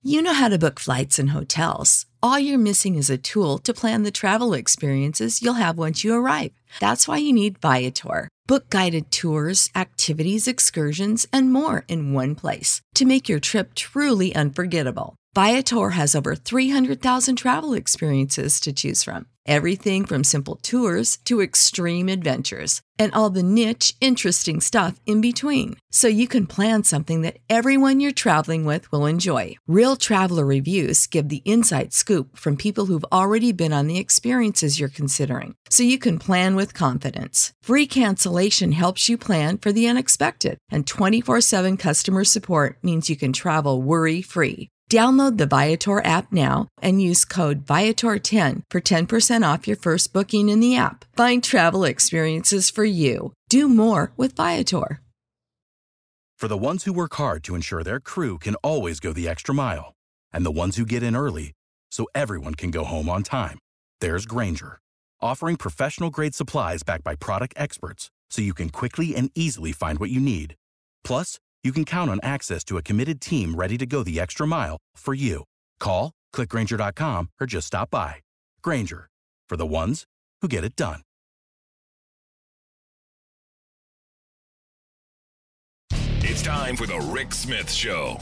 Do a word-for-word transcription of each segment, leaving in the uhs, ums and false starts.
You know how to book flights and hotels. All you're missing is a tool to plan the travel experiences you'll have once you arrive. That's why you need Viator. Book guided tours, activities, excursions, and more in one place to make your trip truly unforgettable. Viator has over three hundred thousand travel experiences to choose from. Everything from simple tours to extreme adventures and all the niche, interesting stuff in between. So you can plan something that everyone you're traveling with will enjoy. Real traveler reviews give the inside scoop from people who've already been on the experiences you're considering. So you can plan with confidence. Free cancellation helps you plan for the unexpected. And twenty-four seven customer support means you can travel worry-free. Download the Viator app now and use code Viator ten for ten percent off your first booking in the app. Find travel experiences for you. Do more with Viator. For the ones who work hard to ensure their crew can always go the extra mile, and the ones who get in early so everyone can go home on time, there's Grainger, offering professional-grade supplies backed by product experts so you can quickly and easily find what you need. Plus, you can count on access to a committed team ready to go the extra mile for you. Call, click Grainger dot com, or just stop by. Grainger, for the ones who get it done. It's time for the Rick Smith Show.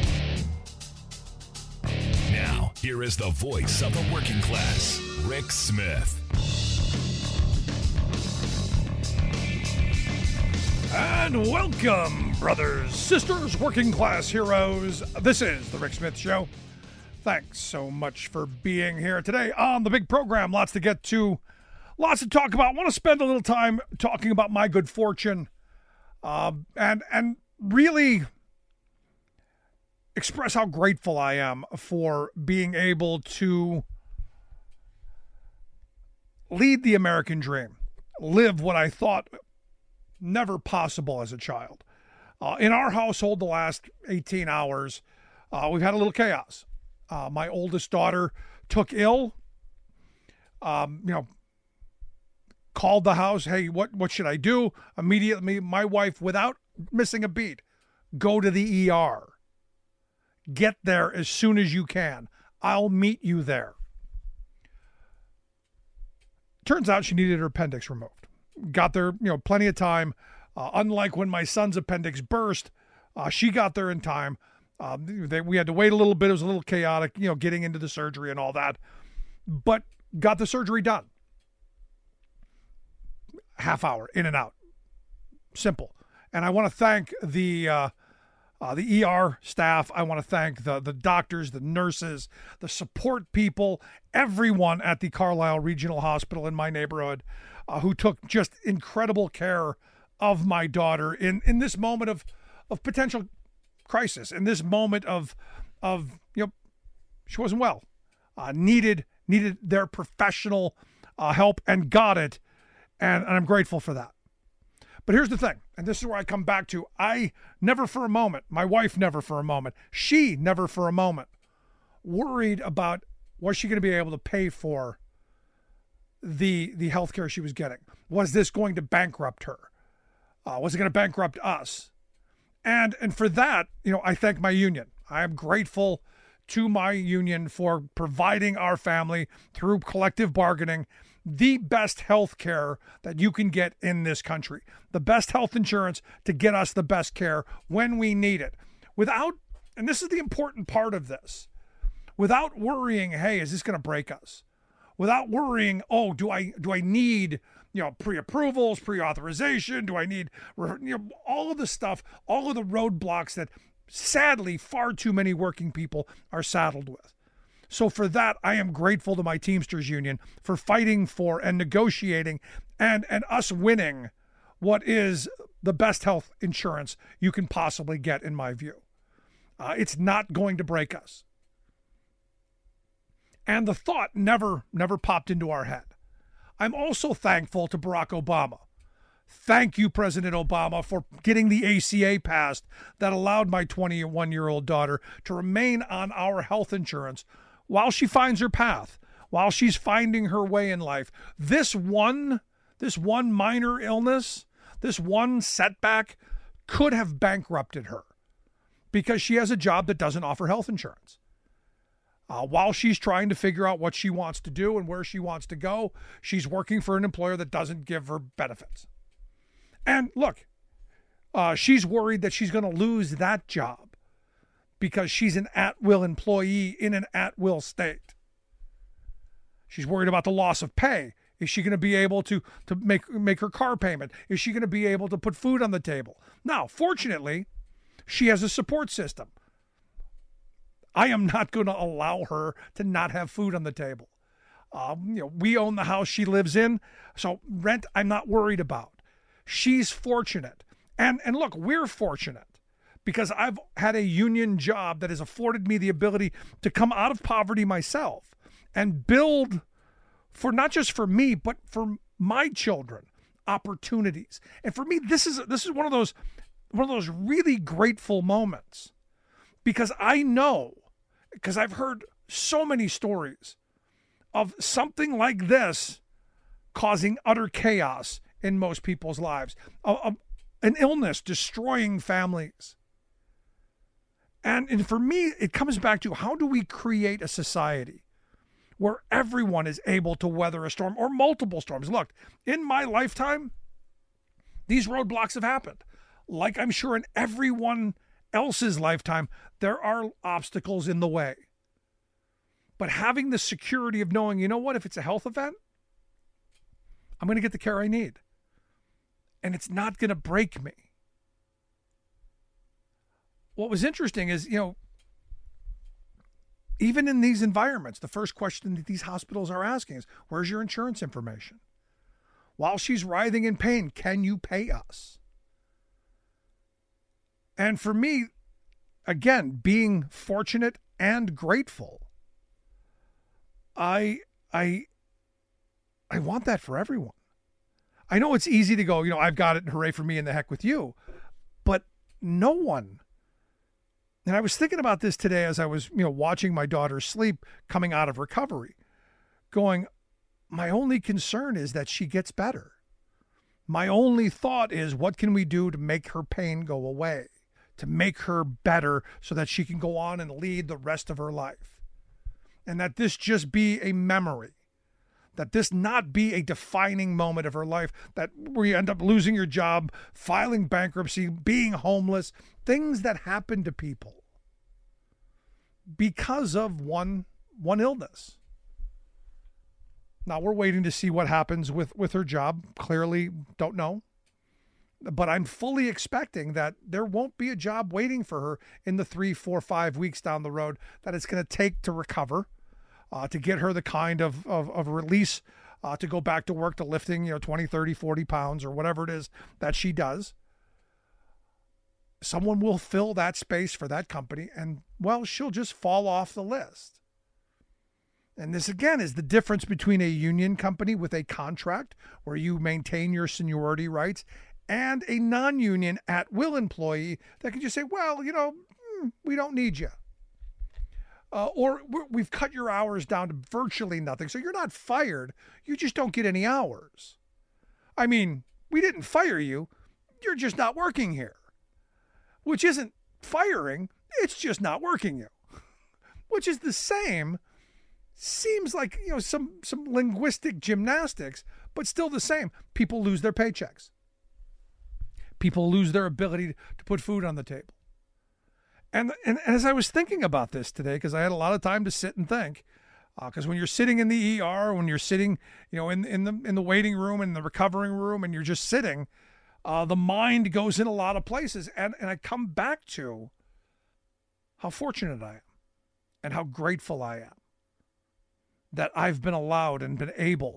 Now, here is the voice of the working class, Rick Smith. And welcome, brothers, sisters, working class heroes. This is the Rick Smith Show. Thanks so much for being here today on the big program. Lots to get to, lots to talk about. I want to spend a little time talking about my good fortune uh, and and really express how grateful I am for being able to lead the American dream, live what I thought never possible as a child. Uh, in our household, the last eighteen hours, uh, we've had a little chaos. Uh, my oldest daughter took ill, um, you know, called the house. Hey, what, what should I do? Immediately, my wife, without missing a beat, go to the E R. Get there as soon as you can. I'll meet you there. Turns out she needed her appendix removed. Got there, you know, plenty of time. Uh, unlike when my son's appendix burst, uh, she got there in time. Uh, they, we had to wait a little bit. It was a little chaotic, you know, getting into the surgery and all that, but got the surgery done. Half hour in and out. Simple. And I want to thank the uh, uh, the E R staff. I want to thank the the doctors, the nurses, the support people, everyone at the Carlisle Regional Hospital in my neighborhood. Uh, who took just incredible care of my daughter in, in this moment of, of potential crisis, in this moment of, of you know, she wasn't well, uh, needed needed their professional uh, help and got it, and, and I'm grateful for that. But here's the thing, and this is where I come back to, I never for a moment, my wife never for a moment, she never for a moment worried about was she going to be able to pay for the the health care she was getting. Was this going to bankrupt her? Uh, was it going to bankrupt us? And and for that, you know, I thank my union. I am grateful to my union for providing our family through collective bargaining the best health care that you can get in this country. The best health insurance to get us the best care when we need it. Without, and this is the important part of this, without worrying, hey, is this going to break us? Without worrying, oh, do I do I need, you know, pre-approvals, pre-authorization? Do I need, you know, all of the stuff, all of the roadblocks that sadly far too many working people are saddled with. So for that, I am grateful to my Teamsters Union for fighting for and negotiating and, and us winning what is the best health insurance you can possibly get, in my view. Uh, it's not going to break us. And the thought never, never popped into our head. I'm also thankful to Barack Obama. Thank you, President Obama, for getting the A C A passed that allowed my twenty-one-year-old daughter to remain on our health insurance while she finds her path, while she's finding her way in life. This one, this one minor illness, this one setback could have bankrupted her because she has a job that doesn't offer health insurance. Uh, while she's trying to figure out what she wants to do and where she wants to go, she's working for an employer that doesn't give her benefits. And look, uh, she's worried that she's going to lose that job because she's an at-will employee in an at-will state. She's worried about the loss of pay. Is she going to be able to, to make, make her car payment? Is she going to be able to put food on the table? Now, fortunately, she has a support system. I am not going to allow her to not have food on the table. Um, you know, we own the house she lives in, so rent I'm not worried about. She's fortunate. And, and look, we're fortunate because I've had a union job that has afforded me the ability to come out of poverty myself and build for not just for me, but for my children, opportunities. And for me, this is this is one of those one of those really grateful moments because I know, because I've heard so many stories of something like this causing utter chaos in most people's lives, a, a, an illness destroying families. And, and for me, it comes back to how do we create a society where everyone is able to weather a storm or multiple storms? Look, in my lifetime, these roadblocks have happened. Like I'm sure in everyone else's lifetime, there are obstacles in the way. But having the security of knowing, you know what, if it's a health event, I'm going to get the care I need. And it's not going to break me. What was interesting is, you know, even in these environments, the first question that these hospitals are asking is, where's your insurance information? While she's writhing in pain, can you pay us? And for me, again, being fortunate and grateful, I I I want that for everyone. I know it's easy to go, you know, I've got it, and hooray for me and the heck with you. But no one, and I was thinking about this today as I was, you know, watching my daughter sleep coming out of recovery, going, my only concern is that she gets better. My only thought is, what can we do to make her pain go away, to make her better so that she can go on and lead the rest of her life? And that this just be a memory, that this not be a defining moment of her life, that where you end up losing your job, filing bankruptcy, being homeless, things that happen to people because of one, one illness. Now we're waiting to see what happens with, with her job. Clearly don't know. But I'm fully expecting that there won't be a job waiting for her in the three, four, five weeks down the road that it's going to take to recover, uh, to get her the kind of, of, of release uh, to go back to work, to lifting, you know, twenty, thirty, forty pounds or whatever it is that she does. Someone will fill that space for that company and, well, she'll just fall off the list. And this, again, is the difference between a union company with a contract where you maintain your seniority rights and a non-union at-will employee that can just say, well, you know, we don't need you. Uh, or we've cut your hours down to virtually nothing. So you're not fired. You just don't get any hours. I mean, we didn't fire you. You're just not working here. Which isn't firing. It's just not working you. Which is the same. Seems like, you know, some, some linguistic gymnastics, but still the same. People lose their paychecks. People lose their ability to put food on the table. And, and, and as I was thinking about this today, because I had a lot of time to sit and think, because uh, when you're sitting in the E R, when you're sitting, you know, in, in the in the waiting room, in the recovering room, and you're just sitting, uh, the mind goes in a lot of places. And, and I come back to how fortunate I am and how grateful I am that I've been allowed and been able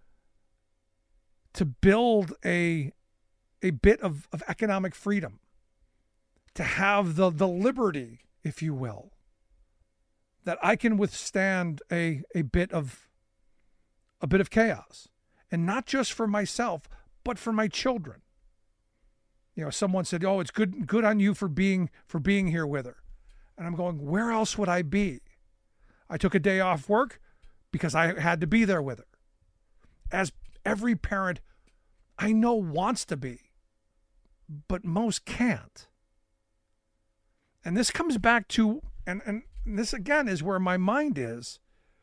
to build a a bit of, of economic freedom, to have the, the liberty, if you will, that I can withstand a, a bit of a bit of chaos, and not just for myself, but for my children. You know, someone said, "Oh, it's good good on you for being for being here with her," and I'm going, where else would I be? I took a day off work because I had to be there with her, as every parent I know wants to be, but most can't. And this comes back to, and, and this again is where my mind is,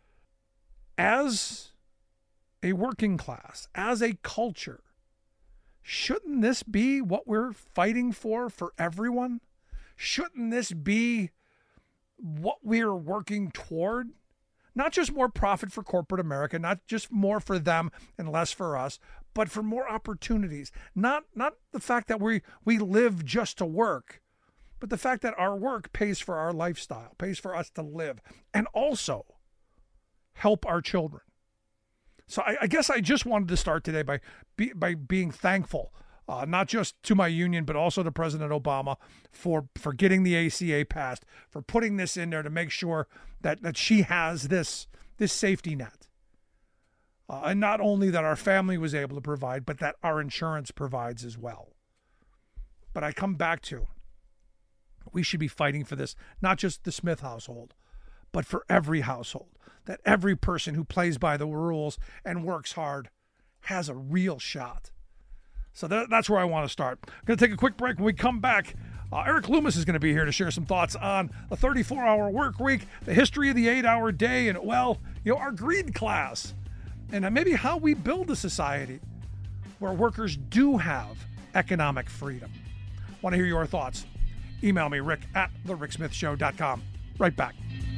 as a working class, as a culture, shouldn't this be what we're fighting for for everyone? Shouldn't this be what we're working toward? Not just more profit for corporate America, not just more for them and less for us, but for more opportunities. Not not the fact that we we live just to work, but the fact that our work pays for our lifestyle, pays for us to live, and also help our children. So I, I guess I just wanted to start today by be, by being thankful, uh, not just to my union, but also to President Obama for, for getting the A C A passed, for putting this in there to make sure that, that she has this, this safety net. Uh, and not only that our family was able to provide, but that our insurance provides as well. But I come back to, we should be fighting for this, not just the Smith household, but for every household. That every person who plays by the rules and works hard has a real shot. So that, that's where I want to start. I'm going to take a quick break. When we come back, uh, Eric Loomis is going to be here to share some thoughts on a thirty-four hour work week, the history of the eight hour day, and, well, you know, our greed class, and maybe how we build a society where workers do have economic freedom. Want to hear your thoughts? Email me, Rick at the rick smith show dot com. Right back.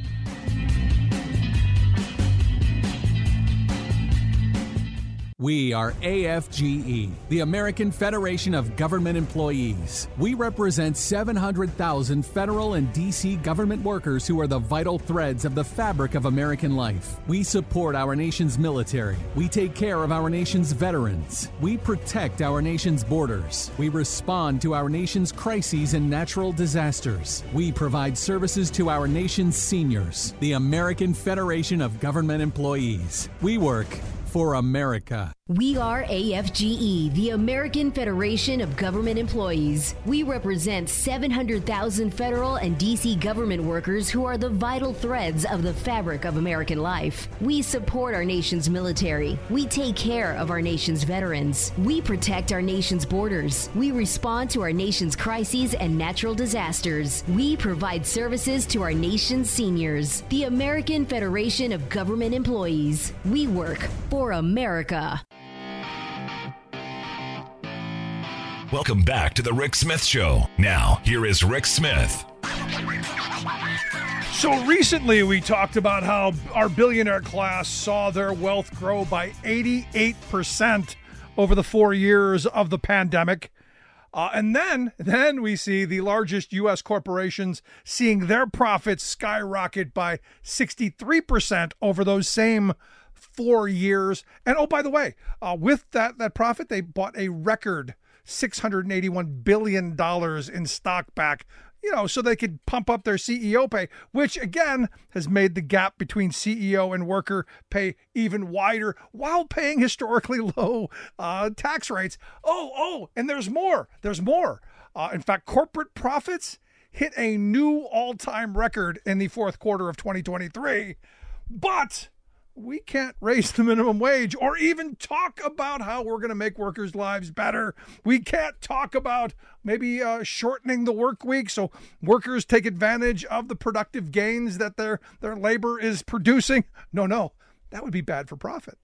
We are A F G E, the American Federation of Government Employees. We represent seven hundred thousand federal and D C government workers who are the vital threads of the fabric of American life. We support our nation's military. We take care of our nation's veterans. We protect our nation's borders. We respond to our nation's crises and natural disasters. We provide services to our nation's seniors. The American Federation of Government Employees. We work for America. We are A F G E, the American Federation of Government Employees. We represent seven hundred thousand federal and D C government workers who are the vital threads of the fabric of American life. We support our nation's military. We take care of our nation's veterans. We protect our nation's borders. We respond to our nation's crises and natural disasters. We provide services to our nation's seniors. The American Federation of Government Employees. We work for America. Welcome back to the Rick Smith Show. Now, here is Rick Smith. So recently we talked about how our billionaire class saw their wealth grow by eighty-eight percent over the four years of the pandemic. Uh, and then, then we see the largest U S corporations seeing their profits skyrocket by sixty-three percent over those same four years. And oh, by the way, uh, with that, that profit, they bought a record six hundred eighty-one billion dollars in stock back, you know, so they could pump up their C E O pay, which again has made the gap between C E O and worker pay even wider while paying historically low uh, tax rates. Oh, oh, and there's more. There's more. Uh, in fact, corporate profits hit a new all-time record in the fourth quarter of twenty twenty-three, but we can't raise the minimum wage or even talk about how we're going to make workers' lives better. We can't talk about maybe uh, shortening the work week so workers take advantage of the productive gains that their, their labor is producing. No, no, that would be bad for profit.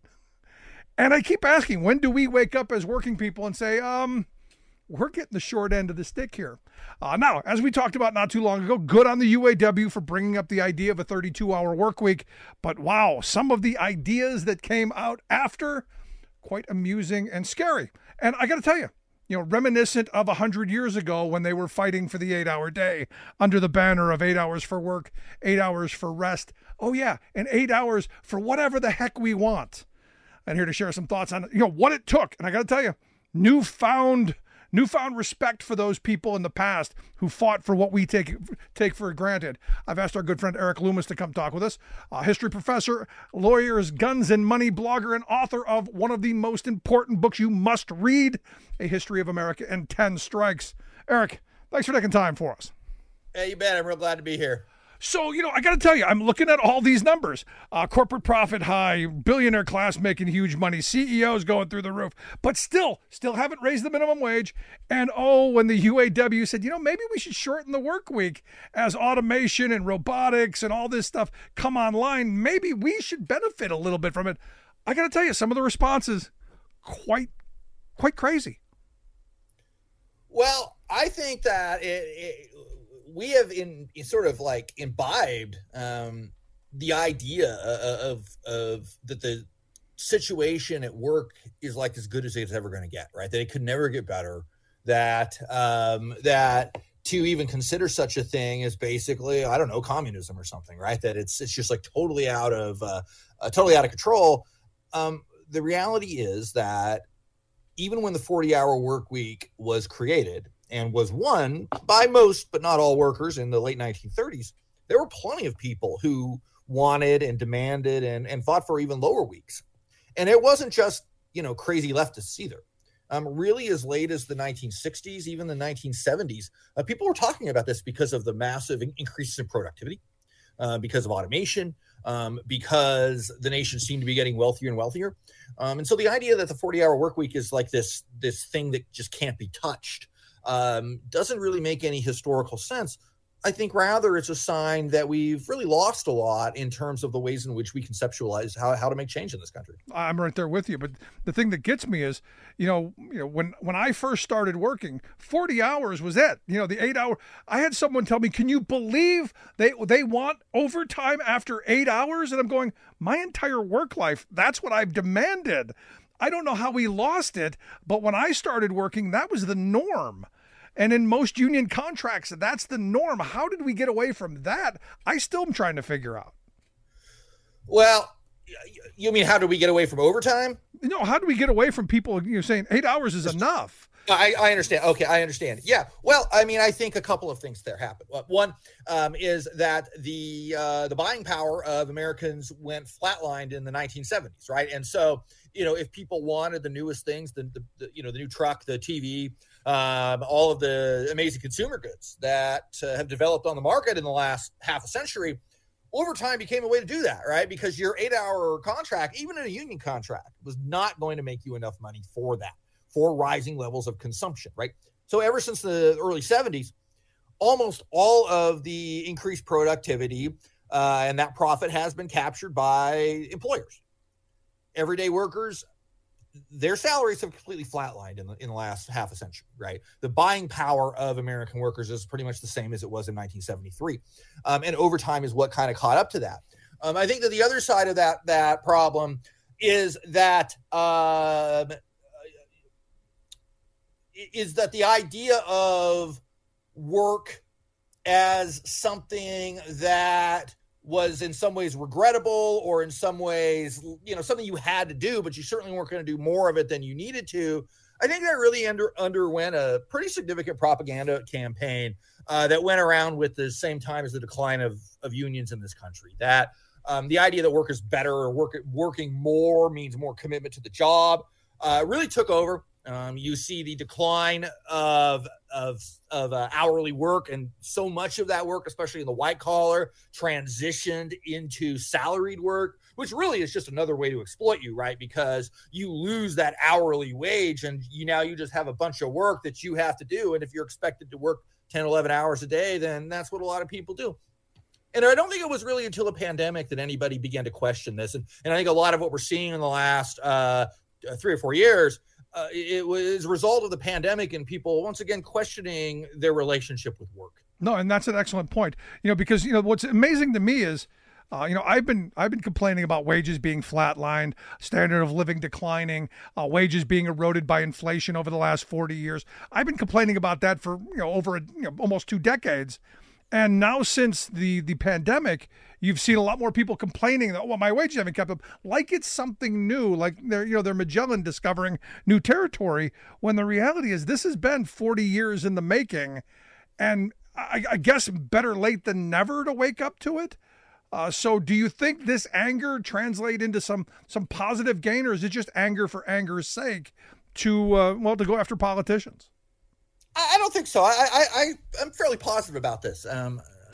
And I keep asking, when do we wake up as working people and say, um, we're getting the short end of the stick here? Uh, now, as we talked about not too long ago, good on the U A W for bringing up the idea of a thirty-two hour work week. But wow, some of the ideas that came out after, quite amusing and scary. And I got to tell you, you know, reminiscent of one hundred years ago when they were fighting for the eight hour day under the banner of eight hours for work, eight hours for rest. Oh yeah, and eight hours for whatever the heck we want. I'm here to share some thoughts on, you know, what it took. And I got to tell you, newfound Newfound respect for those people in the past who fought for what we take take for granted. I've asked our good friend Eric Loomis to come talk with us. A history professor, lawyers, guns and money blogger, and author of one of the most important books you must read, A History of America in ten Strikes. Eric, thanks for taking time for us. Hey, you bet. I'm real glad to be here. So, you know, I got to tell you, I'm looking at all these numbers. Uh, corporate profit high, billionaire class making huge money, C E Os going through the roof, but still, still haven't raised the minimum wage. And oh, when the U A W said, you know, maybe we should shorten the work week as automation and robotics and all this stuff come online, maybe we should benefit a little bit from it. I got to tell you, some of the responses, quite, quite crazy. Well, I think that it, it we have in, in sort of like imbibed um, the idea of, of that the situation at work is like as good as it's ever going to get, right? That it could never get better. That um, that to even consider such a thing is basically, I don't know, communism or something, right? That it's it's just like totally out of uh, uh, totally out of control. Um, the reality is that even when the forty-hour work week was created and was won by most, but not all workers in the late nineteen thirties, there were plenty of people who wanted and demanded and, and fought for even lower weeks. And it wasn't just, you know, crazy leftists either. Um, really as late as the nineteen sixties, even the nineteen seventies, uh, people were talking about this because of the massive increases in productivity, uh, because of automation, um, because the nation seemed to be getting wealthier and wealthier. Um, and so the idea that the forty-hour work week is like this, this thing that just can't be touched um, doesn't really make any historical sense. I think rather it's a sign that we've really lost a lot in terms of the ways in which we conceptualize how, how to make change in this country. I'm right there with you. But the thing that gets me is, you know, you know, when, when I first started working, forty hours was it. You know, the eight hour, I had someone tell me, can you believe they, they want overtime after eight hours? And I'm going, my entire work life, that's what I've demanded. I don't know how we lost it, but when I started working, that was the norm. And in most union contracts, that's the norm. How did we get away from that? I still am trying to figure out. Well, you mean how do we get away from overtime? No, how do we get away from people, you know, saying eight hours is enough? I, I understand. Okay, I understand. Yeah. Well, I mean, I think a couple of things there happen. One um, is that the uh, the buying power of Americans went flatlined in the nineteen seventies, right? And so, you know, if people wanted the newest things, the, the, the you know, the new truck, the T V, um, all of the amazing consumer goods that uh, have developed on the market in the last half a century, overtime became a way to do that, right? Because your eight-hour contract, even in a union contract, was not going to make you enough money for that, for rising levels of consumption, right? So ever since the early seventies, almost all of the increased productivity uh, and that profit has been captured by employers. Everyday workers, their salaries have completely flatlined in the, in the last half a century, right? The buying power of American workers is pretty much the same as it was in nineteen seventy-three. Um, and overtime is what kind of caught up to that. Um, I think that the other side of that, that problem is that um, is that the idea of work as something that was in some ways regrettable or in some ways, you know, something you had to do, but you certainly weren't going to do more of it than you needed to. I think that really under, underwent a pretty significant propaganda campaign uh, that went around with the same time as the decline of, of unions in this country. That um, the idea that work is better or work, working more means more commitment to the job uh, really took over. Um, you see the decline of of of uh, hourly work, and so much of that work, especially in the white collar, transitioned into salaried work, which really is just another way to exploit you, right? Because you lose that hourly wage, and you now you just have a bunch of work that you have to do. And if you're expected to work ten, eleven hours a day, then that's what a lot of people do. And I don't think it was really until the pandemic that anybody began to question this. And, and I think a lot of what we're seeing in the last uh, three or four years Uh, it was a result of the pandemic and people once again questioning their relationship with work. No, and that's an excellent point. You know, because you know what's amazing to me is, uh, you know, I've been I've been complaining about wages being flatlined, standard of living declining, uh, wages being eroded by inflation over the last forty years. I've been complaining about that for you know over a, you know, almost two decades. And now since the, the pandemic, you've seen a lot more people complaining that, oh, well, my wages haven't kept up, like it's something new, like they're, you know, they're Magellan discovering new territory, when the reality is this has been forty years in the making. And I, I guess better late than never to wake up to it. Uh, so do you think this anger translate into some, some positive gain, or is it just anger for anger's sake to, uh, well, to go after politicians? I don't think so. I, I, I, I'm fairly positive about this. Um,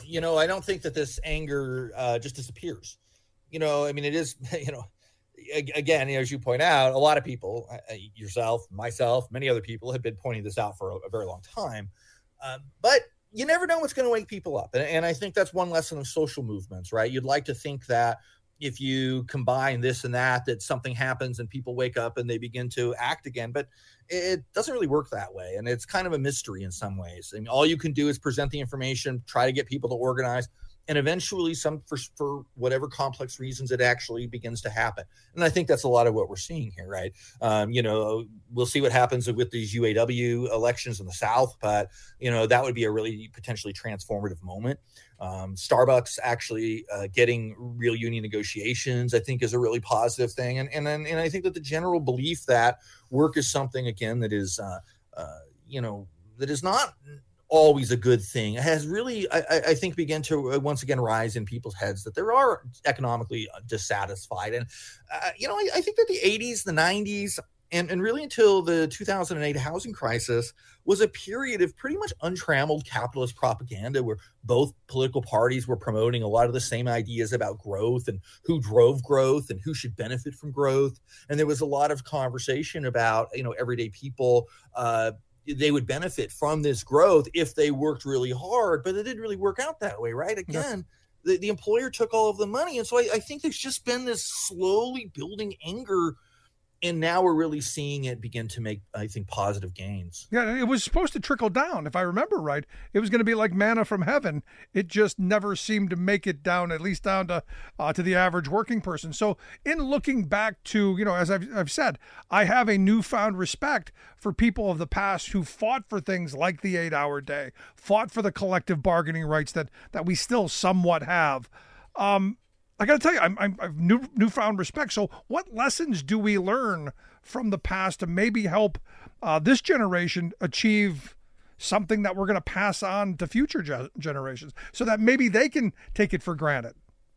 you know, I don't think that this anger uh, just disappears. You know, I mean, it is, you know, again, as you point out, a lot of people, yourself, myself, many other people have been pointing this out for a, a very long time. Um, but you never know what's going to wake people up. And, and I think that's one lesson of social movements, right? You'd like to think that if you combine this and that, that something happens and people wake up and they begin to act again. But it doesn't really work that way. And it's kind of a mystery in some ways. I mean, all you can do is present the information, try to get people to organize. And eventually, some for, for whatever complex reasons, it actually begins to happen. And I think that's a lot of what we're seeing here, right? Um, you know, we'll see what happens with these U A W elections in the South, but, you know, that would be a really potentially transformative moment. Um, Starbucks actually uh, getting real union negotiations, I think, is a really positive thing. And and and I think that the general belief that work is something, again, that is, uh, uh, you know, that is not always a good thing. It has really, I, I think, begun to once again rise in people's heads that there are economically dissatisfied. And, uh, you know, I, I think that the eighties, the nineties, and, and really until the two thousand eight housing crisis was a period of pretty much untrammeled capitalist propaganda where both political parties were promoting a lot of the same ideas about growth and who drove growth and who should benefit from growth. And there was a lot of conversation about, you know, everyday people, uh, they would benefit from this growth if they worked really hard, but it didn't really work out that way, right? Again, yeah. the, the employer took all of the money. And so I, I think there's just been this slowly building anger, and now we're really seeing it begin to make, I think, positive gains. Yeah, it was supposed to trickle down. If I remember right, it was going to be like manna from heaven. It just never seemed to make it down, at least down to uh, to the average working person. So in looking back to, you know, as I've, I've said, I have a newfound respect for people of the past who fought for things like the eight-hour day, fought for the collective bargaining rights that that we still somewhat have. Um, I got to tell you, I'm, I'm, I've new, newfound respect. So what lessons do we learn from the past to maybe help uh, this generation achieve something that we're going to pass on to future ge- generations so that maybe they can take it for granted?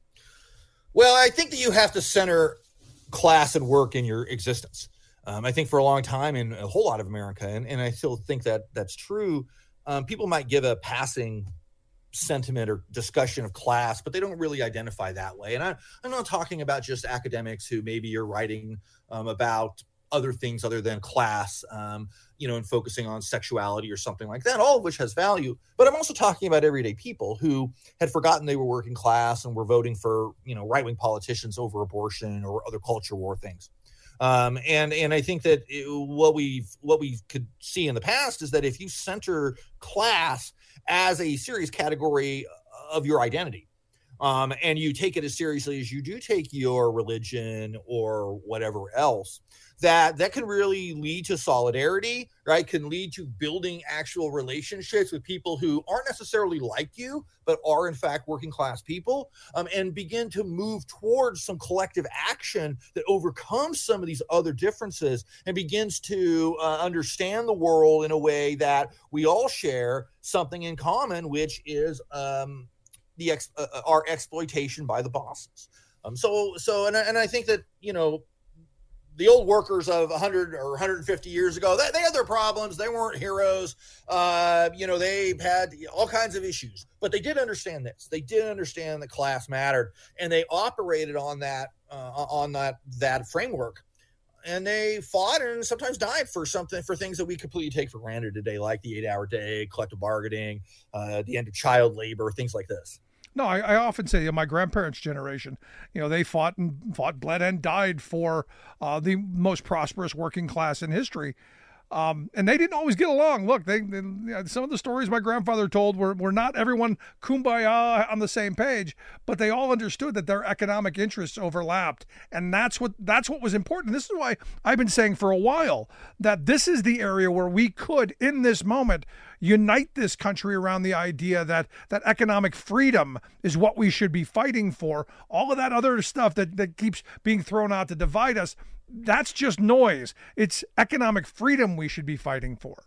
Well, I think that you have to center class and work in your existence. Um, I think for a long time in a whole lot of America, and, and I still think that that's true, um, people might give a passing sentiment or discussion of class, but they don't really identify that way. And I, I'm not talking about just academics who maybe you're writing um, about other things other than class, um, you know, and focusing on sexuality or something like that, all of which has value. But I'm also talking about everyday people who had forgotten they were working class and were voting for, you know, right-wing politicians over abortion or other culture war things. Um, and and I think that it, what we've what we could see in the past is that if you center class as a serious category of your identity, um, and you take it as seriously as you do take your religion or whatever else, that that can really lead to solidarity, right? Can lead to building actual relationships with people who aren't necessarily like you, but are in fact working class people, um, and begin to move towards some collective action that overcomes some of these other differences and begins to uh, understand the world in a way that we all share something in common, which is um, the ex- uh, our exploitation by the bosses. Um, so, so, and, and I think that, you know, the old workers of one hundred or one hundred fifty years ago, they, they had their problems. They weren't heroes. Uh, you know, they had all kinds of issues, but they did understand this. They did understand that class mattered, and they operated on that, uh, on that, that framework. And they fought and sometimes died for something, for things that we completely take for granted today, like the eight-hour day, collective bargaining, uh, the end of child labor, things like this. No, I, I often say, you know, my grandparents' generation, you know, they fought and fought, bled, and died for uh, the most prosperous working class in history. Um, and they didn't always get along. Look, they, they you know, some of the stories my grandfather told were, were not everyone kumbaya on the same page, but they all understood that their economic interests overlapped. And that's what that's what was important. This is why I've been saying for a while that this is the area where we could, in this moment, unite this country around the idea that that economic freedom is what we should be fighting for. All of that other stuff that, that keeps being thrown out to divide us, that's just noise. It's economic freedom we should be fighting for.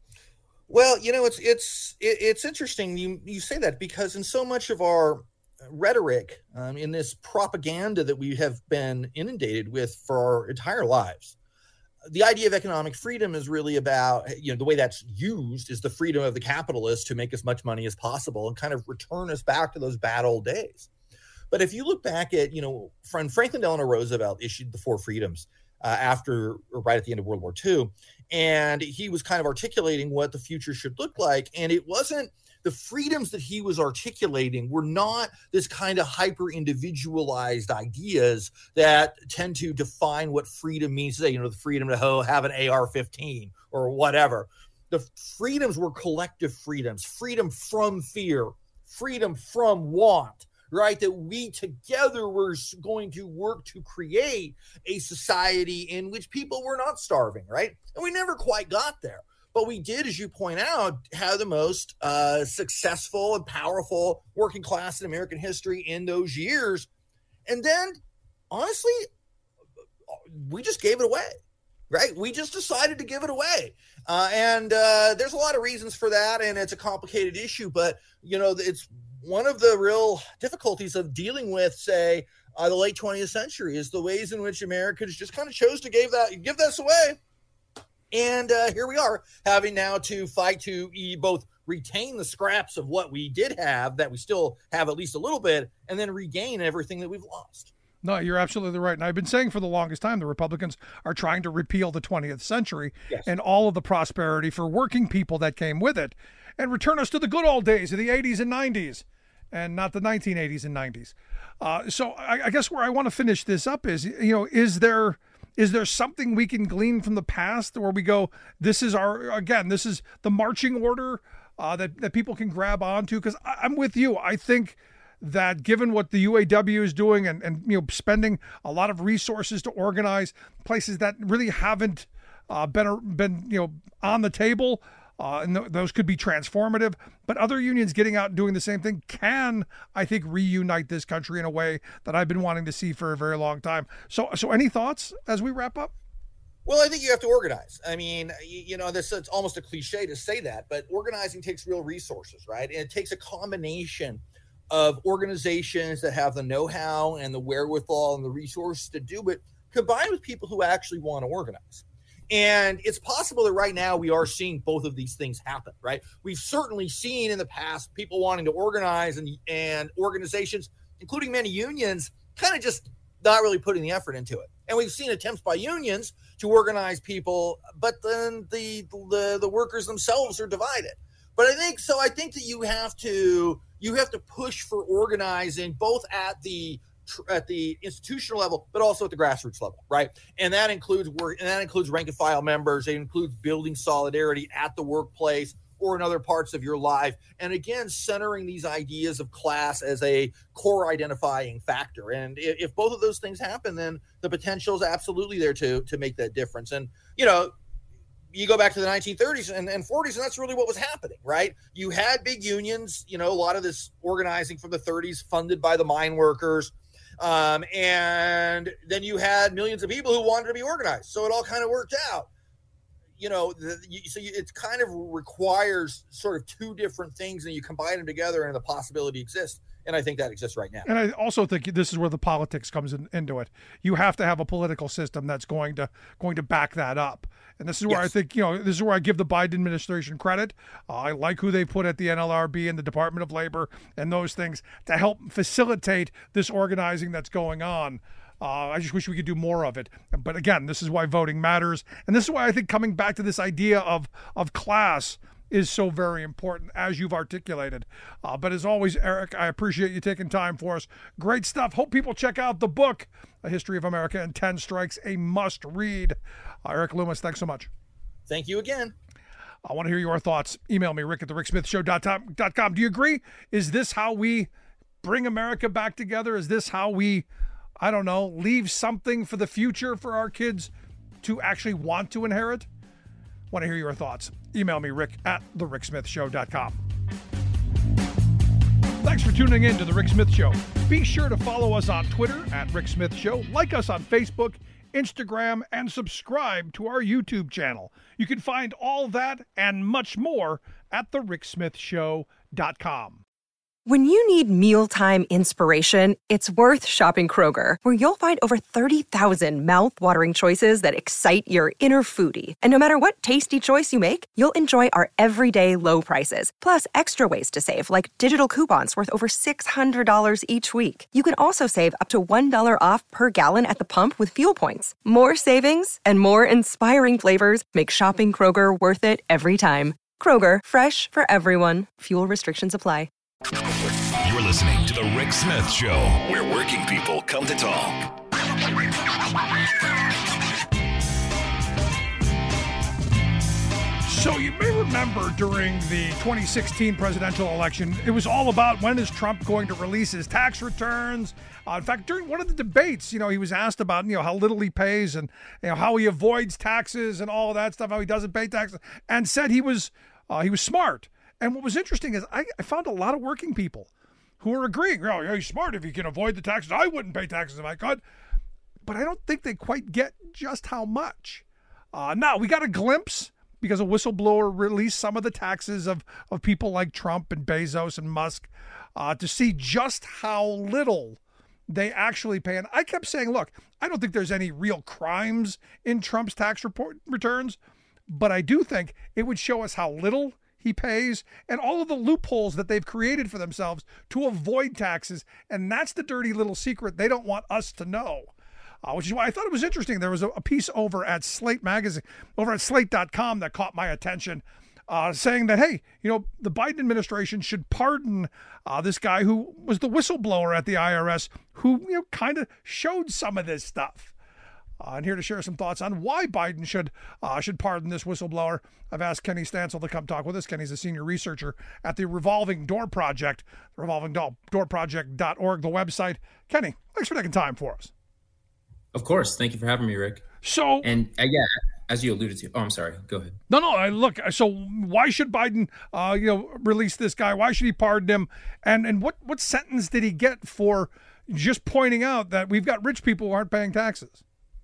Well, you know, it's it's it's interesting you you say that, because in so much of our rhetoric, um, in this propaganda that we have been inundated with for our entire lives, the idea of economic freedom is really about, you know, the way that's used is the freedom of the capitalist to make as much money as possible and kind of return us back to those bad old days. But if you look back at, you know, Franklin Delano Roosevelt issued the Four Freedoms uh, after, or right at the end of World War Two, and he was kind of articulating what the future should look like. And it wasn't, the freedoms that he was articulating were not this kind of hyper individualized ideas that tend to define what freedom means today. You know, the freedom to ho- have an A R fifteen or whatever. The freedoms were collective freedoms, freedom from fear, freedom from want, right? That we together were going to work to create a society in which people were not starving, right? And we never quite got there. But we did, as you point out, have the most uh, successful and powerful working class in American history in those years. And then, honestly, we just gave it away, right? We just decided to give it away. Uh, and uh, there's a lot of reasons for that, and it's a complicated issue. But, you know, it's one of the real difficulties of dealing with, say, uh, the late twentieth century is the ways in which Americans just kind of chose to give that, give this away. And uh, here we are, having now to fight to both retain the scraps of what we did have, that we still have at least a little bit, and then regain everything that we've lost. No, you're absolutely right. And I've been saying for the longest time, the Republicans are trying to repeal the twentieth century yes. and all of the prosperity for working people that came with it, and return us to the good old days of the eighties and nineties, and not the nineteen eighties and nineties. Uh, so I, I guess where I want to finish this up is, you know, is there... Is there something we can glean from the past where we go, this is our, again, this is the marching order uh, that, that people can grab onto? Because I'm with you. I think that given what the U A W is doing and, and you know, spending a lot of resources to organize places that really haven't uh, been, been, you know, on the table, Uh, and th- those could be transformative, but other unions getting out and doing the same thing can, I think, reunite this country in a way that I've been wanting to see for a very long time. So, so any thoughts as we wrap up? Well, I think you have to organize. I mean, you, you know, this it's almost a cliche to say that, but organizing takes real resources, right? And it takes a combination of organizations that have the know-how and the wherewithal and the resources to do it, combined with people who actually want to organize. And it's possible that right now we are seeing both of these things happen, right? We've certainly seen in the past people wanting to organize and, and organizations, including many unions, kind of just not really putting the effort into it. And we've seen attempts by unions to organize people, but then the, the, the workers themselves are divided. But I think, so I think that you have to, you have to push for organizing both at the at the institutional level, but also at the grassroots level, right? And that includes work, and that includes rank and file members. It includes building solidarity at the workplace or in other parts of your life. And again, centering these ideas of class as a core identifying factor. And if, if both of those things happen, then the potential is absolutely there to, to make that difference. And, you know, you go back to the nineteen thirties and, and forties, and that's really what was happening, right? You had big unions, you know, a lot of this organizing from the thirties funded by the mine workers. Um, and then you had millions of people who wanted to be organized. So it all kind of worked out, you know, the, you, so you, it kind of requires sort of two different things and you combine them together and the possibility exists. And I think that exists right now. And I also think this is where the politics comes in, into it. You have to have a political system that's going to going to back that up. And this is where yes. I think, you know, this is where I give the Biden administration credit. Uh, I like who they put at the N L R B and the Department of Labor and those things to help facilitate this organizing that's going on. Uh, I just wish we could do more of it. But again, this is why voting matters. And this is why I think coming back to this idea of of class is so very important, as you've articulated. Uh, but as always, Eric, I appreciate you taking time for us. Great stuff. Hope people check out the book, A History of America in ten Strikes, a must read. Uh, Eric Loomis, thanks so much. Thank you again. I want to hear your thoughts. Email me, rick at the rick smith show dot com. Do you agree? Is this how we bring America back together? Is this how we, I don't know, leave something for the future for our kids to actually want to inherit? Want to hear your thoughts. Email me, rick at the rick smith show dot com. Thanks for tuning in to The Rick Smith Show. Be sure to follow us on Twitter at Rick Smith Show, like us on Facebook, Instagram, and subscribe to our YouTube channel. You can find all that and much more at the rick smith show dot com. When you need mealtime inspiration, it's worth shopping Kroger, where you'll find over thirty thousand mouth-watering choices that excite your inner foodie. And no matter what tasty choice you make, you'll enjoy our everyday low prices, plus extra ways to save, like digital coupons worth over six hundred dollars each week. You can also save up to one dollar off per gallon at the pump with fuel points. More savings and more inspiring flavors make shopping Kroger worth it every time. Kroger, fresh for everyone. Fuel restrictions apply. You're listening to The Rick Smith Show, where working people come to talk. So you may remember during the twenty sixteen presidential election, it was all about when is Trump going to release his tax returns. Uh, in fact, during one of the debates, you know, he was asked about, you know, how little he pays and, you know, how he avoids taxes and all of that stuff, how he doesn't pay taxes, and said he was uh, he was smart. And what was interesting is I, I found a lot of working people who are agreeing, oh, yeah, he's smart if he can avoid the taxes. I wouldn't pay taxes if I could. But I don't think they quite get just how much. Uh, now, we got a glimpse because a whistleblower released some of the taxes of, of people like Trump and Bezos and Musk uh, to see just how little they actually pay. And I kept saying, look, I don't think there's any real crimes in Trump's tax report returns, but I do think it would show us how little he pays and all of the loopholes that they've created for themselves to avoid taxes. And that's the dirty little secret they don't want us to know, uh, which is why I thought it was interesting. There was a, a piece over at Slate magazine, over at slate dot com that caught my attention, uh, saying that, hey, you know, the Biden administration should pardon uh, this guy who was the whistleblower at the I R S who, you know, kind of showed some of this stuff. Uh, and here to share some thoughts on why Biden should uh, should pardon this whistleblower, I've asked Kenny Stansel to come talk with us. Kenny's a senior researcher at the Revolving Door Project, revolving door project dot org, the website. Kenny, thanks for taking time for us. Of course. Thank you for having me, Rick. So, and uh, yeah, as you alluded to, oh, I'm sorry. Go ahead. No, no. I look. So, why should Biden, uh, you know, release this guy? Why should he pardon him? And and what what sentence did he get for just pointing out that we've got rich people who aren't paying taxes?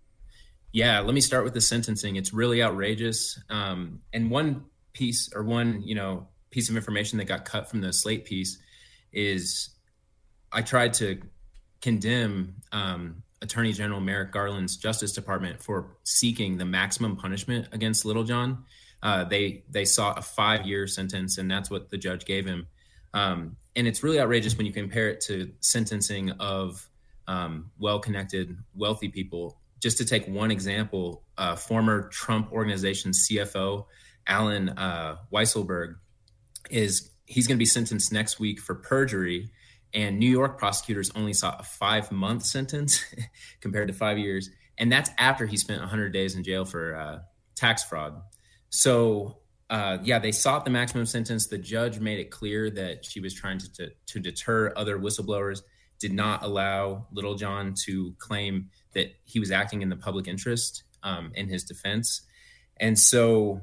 Yeah, let me start with the sentencing. It's really outrageous. Um, and one piece or one, you know, piece of information that got cut from the Slate piece is I tried to condemn um, Attorney General Merrick Garland's Justice Department for seeking the maximum punishment against Littlejohn. Uh, they they sought a five-year sentence, and that's what the judge gave him. Um, and it's really outrageous when you compare it to sentencing of um, well-connected, wealthy people. Just to take one example, uh, former Trump Organization C F O Alan uh, Weisselberg is he's going to be sentenced next week for perjury, and New York prosecutors only sought a five-month sentence compared to five years, and that's after he spent one hundred days in jail for uh, tax fraud. So, uh, yeah, they sought the maximum sentence. The judge made it clear that she was trying to to, to deter other whistleblowers. Did not allow Littlejohn to claim that he was acting in the public interest um, in his defense. And so,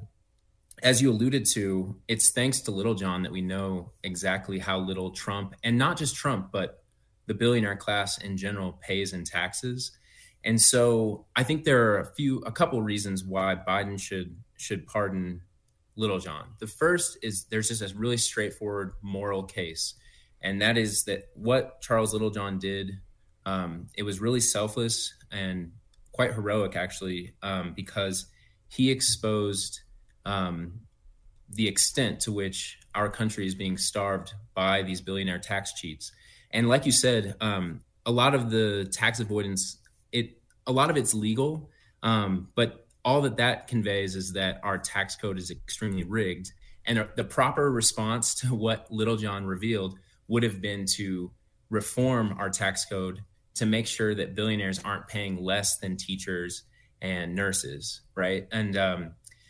as you alluded to, it's thanks to Littlejohn that we know exactly how little Trump, and not just Trump, but the billionaire class in general, pays in taxes. And so I think there are a few, a couple reasons why Biden should should pardon Littlejohn. The first is there's just a really straightforward moral case. And that is that what Charles Littlejohn did, um, it was really selfless and quite heroic, actually, um, because he exposed um, the extent to which our country is being starved by these billionaire tax cheats. And like you said, um, a lot of the tax avoidance, it a lot of it's legal, um, but all that that conveys is that our tax code is extremely rigged. And the proper response to what Littlejohn revealed would have been to reform our tax code to make sure that billionaires aren't paying less than teachers and nurses, right? And um,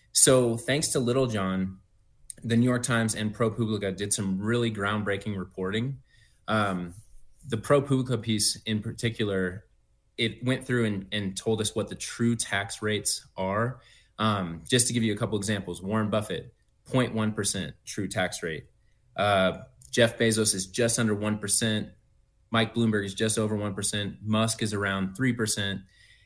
so thanks to Littlejohn, the New York Times and ProPublica did some really groundbreaking reporting. Um, the ProPublica piece in particular, it went through and, and told us what the true tax rates are. Um, just to give you a couple examples, Warren Buffett, zero point one percent true tax rate. Uh, Jeff Bezos is just under one percent. Mike Bloomberg is just over one percent. Musk is around three percent.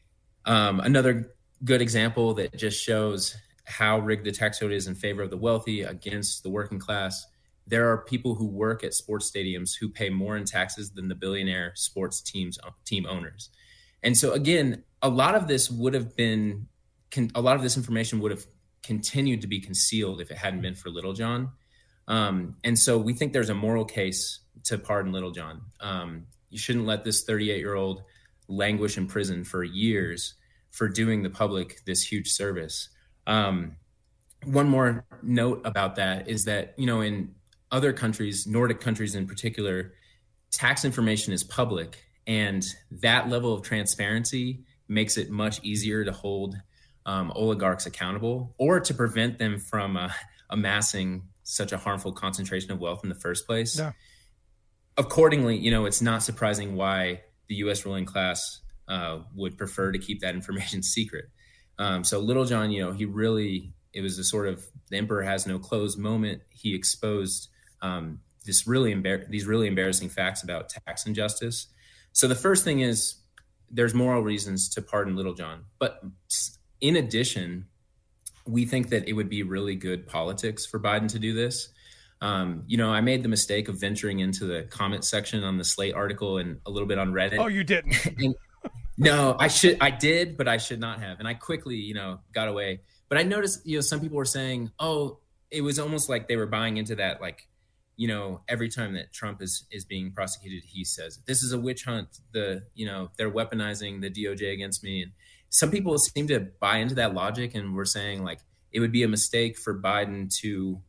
Um, another good example that just shows how rigged the tax code is in favor of the wealthy against the working class. there are people who work at sports stadiums who pay more in taxes than the billionaire sports teams team owners. And so again, a lot of this would have been, a lot of this information would have continued to be concealed if it hadn't been for Littlejohn. Um, and so we think there's a moral case to pardon Littlejohn. Um, you shouldn't let this thirty-eight-year-old languish in prison for years for doing the public this huge service. Um, one more note about that is that, you know, in other countries, Nordic countries in particular, tax information is public, and that level of transparency makes it much easier to hold um, oligarchs accountable or to prevent them from uh, amassing such a harmful concentration of wealth in the first place. Yeah. Accordingly, you know, it's not surprising why the U S ruling class uh, would prefer to keep that information secret. Um, so Littlejohn, you know, he really, it was a sort of the emperor has no clothes moment. He exposed um, this really embar- these really embarrassing facts about tax injustice. So the first thing is there's moral reasons to pardon Littlejohn. But in addition, we think that it would be really good politics for Biden to do this. Um, you know, I made the mistake of venturing into the comment section on the Slate article and a little bit on Reddit. Oh, you didn't? and, no, I should, I did, but I should not have. And I quickly, you know, got away. But I noticed, you know, some people were saying, oh, it was almost like they were buying into that, like, you know, every time that Trump is, is being prosecuted, he says, this is a witch hunt. The, you know, they're weaponizing the D O J against me. And some people seem to buy into that logic and were saying, like, it would be a mistake for Biden to,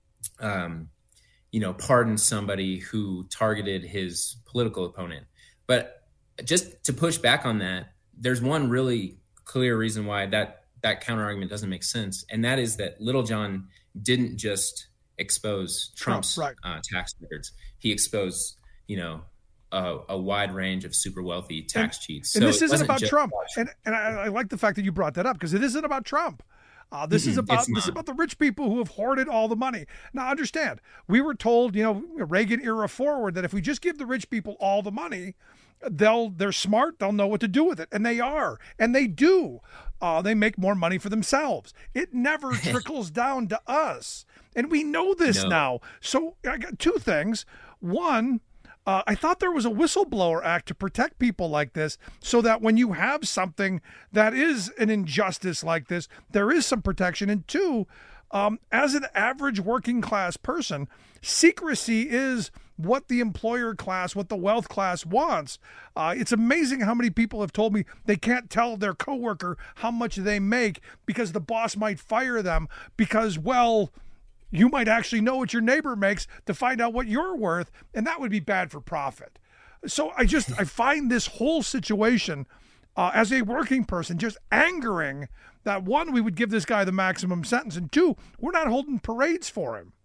um, you know, pardon somebody who targeted his political opponent. But just to push back on that, there's one really clear reason why that, that counter argument doesn't make sense. And that is that Littlejohn didn't just expose Trump's Trump, right. uh, tax records. He exposed, you know, a, a wide range of super wealthy tax and, cheats. And so this isn't about Trump. Trump. And, and I, I like the fact that you brought that up because it isn't about Trump. Uh, this Mm-mm, is about it's this is not. about the rich people who have hoarded all the money. Now, understand, we were told, you know, Reagan era forward, that if we just give the rich people all the money, they'll they're smart, they'll know what to do with it, and they are, and they do. Uh, they make more money for themselves. It never trickles down to us, and we know this No. now. So I got two things. One. Uh, I thought there was a whistleblower act to protect people like this so that when you have something that is an injustice like this, there is some protection. And two, um, as an average working class person, secrecy is what the employer class, what the wealth class wants. Uh, it's amazing how many people have told me they can't tell their coworker how much they make because the boss might fire them because, well, you might actually know what your neighbor makes to find out what you're worth, and that would be bad for profit. So I just, I find this whole situation uh, as a working person just angering that, one, we would give this guy the maximum sentence, and two, we're not holding parades for him.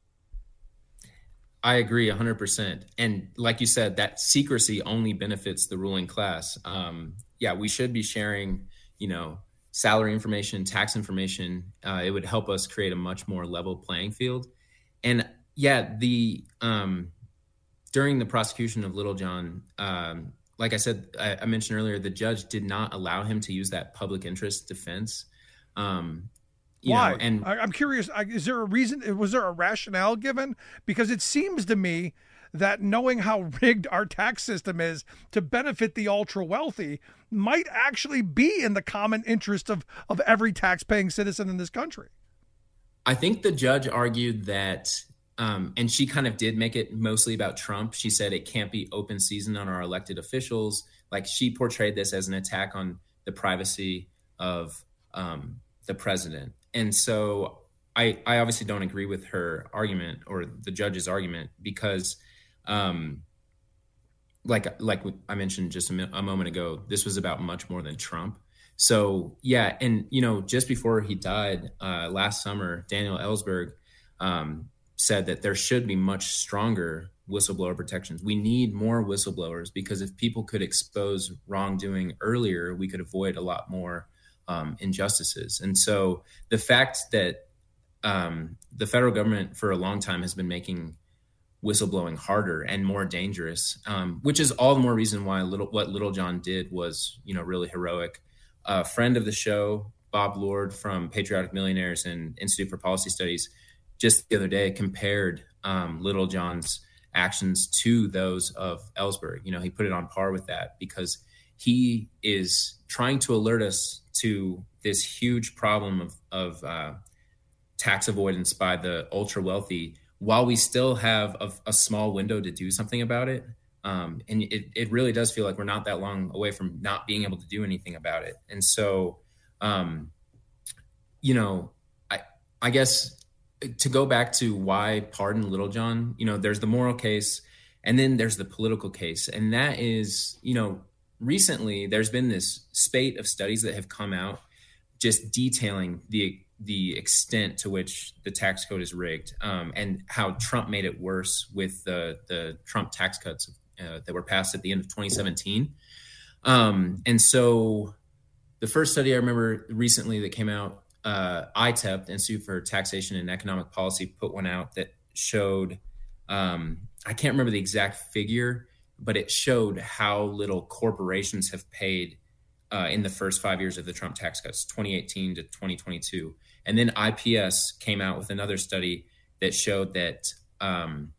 I agree one hundred percent. And like you said, that secrecy only benefits the ruling class. Um, yeah, we should be sharing, you know, salary information, tax information. Uh, it would help us create a much more level playing field. And yeah, the um, during the prosecution of Littlejohn, um, like I said, I, I mentioned earlier, the judge did not allow him to use that public interest defense. Um, you Why? know, and I, I'm curious, is there a reason, was there a rationale given? Because it seems to me that knowing how rigged our tax system is to benefit the ultra wealthy might actually be in the common interest of, of every tax-paying citizen in this country. I think the judge argued that, um, and she kind of did make it mostly about Trump. She said it can't be open season on our elected officials. Like, she portrayed this as an attack on the privacy of um, the president. And so I, I obviously don't agree with her argument or the judge's argument because um, like, like I mentioned just a, mi- a moment ago, this was about much more than Trump. So, yeah. And, you know, just before he died uh, last summer, Daniel Ellsberg um, said that there should be much stronger whistleblower protections. We need more whistleblowers because if people could expose wrongdoing earlier, we could avoid a lot more um, injustices. And so the fact that um, the federal government for a long time has been making whistleblowing harder and more dangerous, um, which is all the more reason why little, what Littlejohn did was, you know, really heroic. A friend of the show, Bob Lord from Patriotic Millionaires and Institute for Policy Studies, just the other day compared um, Little John's actions to those of Ellsberg. You know, he put it on par with that because he is trying to alert us to this huge problem of, of uh, tax avoidance by the ultra wealthy, while we still have a, a small window to do something about it. Um, and it, it really does feel like we're not that long away from not being able to do anything about it. And so, um, you know, I, I guess to go back to why pardon Little John, you know, there's the moral case and then there's the political case. And that is, you know, recently there's been this spate of studies that have come out just detailing the the extent to which the tax code is rigged, um, and how Trump made it worse with the the Trump tax cuts uh, that were passed at the end of twenty seventeen. Um, and so the first study I remember recently that came out, uh, I T E P, the Institute for Taxation and Economic Policy, put one out that showed, um, I can't remember the exact figure, but it showed how little corporations have paid uh, in the first five years of the Trump tax cuts, twenty eighteen to twenty twenty-two. And then I P S came out with another study that showed that um,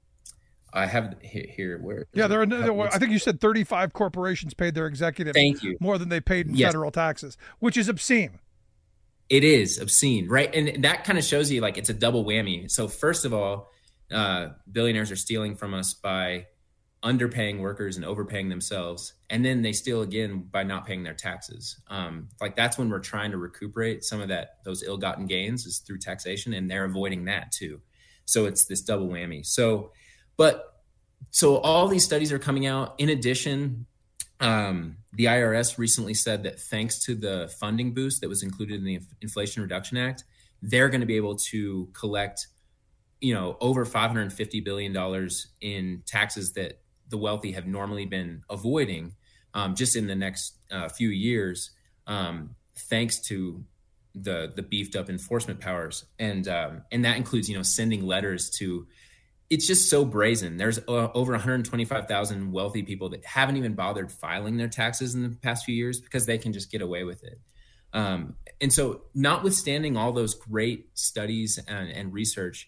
I have here where. Yeah, there are. I think you said thirty-five corporations paid their executives Thank you. more than they paid in yes. federal taxes, which is obscene. It is obscene, right? And that kind of shows you like it's a double whammy. So first of all, uh, billionaires are stealing from us by underpaying workers and overpaying themselves. And then they steal again by not paying their taxes. Um, like that's when we're trying to recuperate some of that, those ill-gotten gains is through taxation, and they're avoiding that too. So it's this double whammy. So, but, so all these studies are coming out. In addition, um, the I R S recently said that thanks to the funding boost that was included in the Inflation Reduction Act, they're going to be able to collect, you know, over five hundred fifty billion dollars in taxes that the wealthy have normally been avoiding um, just in the next uh, few years, um, thanks to the the beefed up enforcement powers. And um, and that includes, you know, sending letters to, it's just so brazen. There's uh, over one hundred twenty-five thousand wealthy people that haven't even bothered filing their taxes in the past few years because they can just get away with it. Um, and so notwithstanding all those great studies and, and research,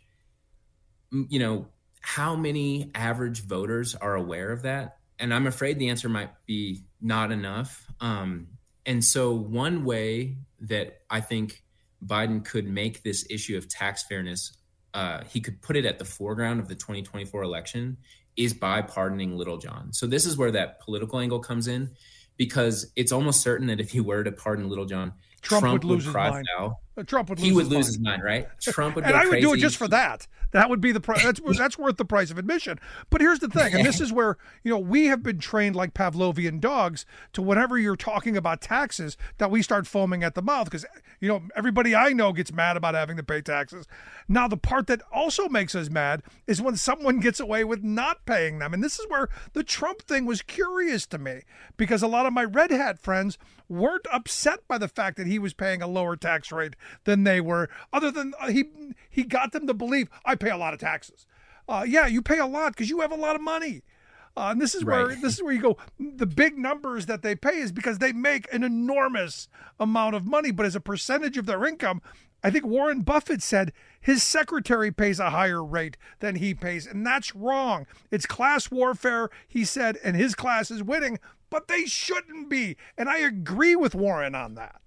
you know, how many average voters are aware of that? And I'm afraid the answer might be not enough. Um, and so one way that I think Biden could make this issue of tax fairness, uh, he could put it at the foreground of the twenty twenty-four election, is by pardoning Little John. So this is where that political angle comes in, because it's almost certain that if he were to pardon Little John, Trump, Trump would lose would his cry mind. foul. Trump would lose he would his lose mind. his mind, right? Trump would go and I would crazy. do it just for that. That would be the price. That's that's worth the price of admission. But here's the thing, and this is where, you know, we have been trained like Pavlovian dogs to whenever you're talking about taxes that we start foaming at the mouth because, you know, everybody I know gets mad about having to pay taxes. Now, the part that also makes us mad is when someone gets away with not paying them. And this is where the Trump thing was curious to me, because a lot of my red hat friends weren't upset by the fact that he was paying a lower tax rate than they were, other than uh, he he got them to believe, I pay a lot of taxes. Uh, yeah, you pay a lot because you have a lot of money. Uh, and this is Right. where this is where you go. The big numbers that they pay is because they make an enormous amount of money, but as a percentage of their income, I think Warren Buffett said his secretary pays a higher rate than he pays, and that's wrong. It's class warfare, he said, and his class is winning, but they shouldn't be. And I agree with Warren on that.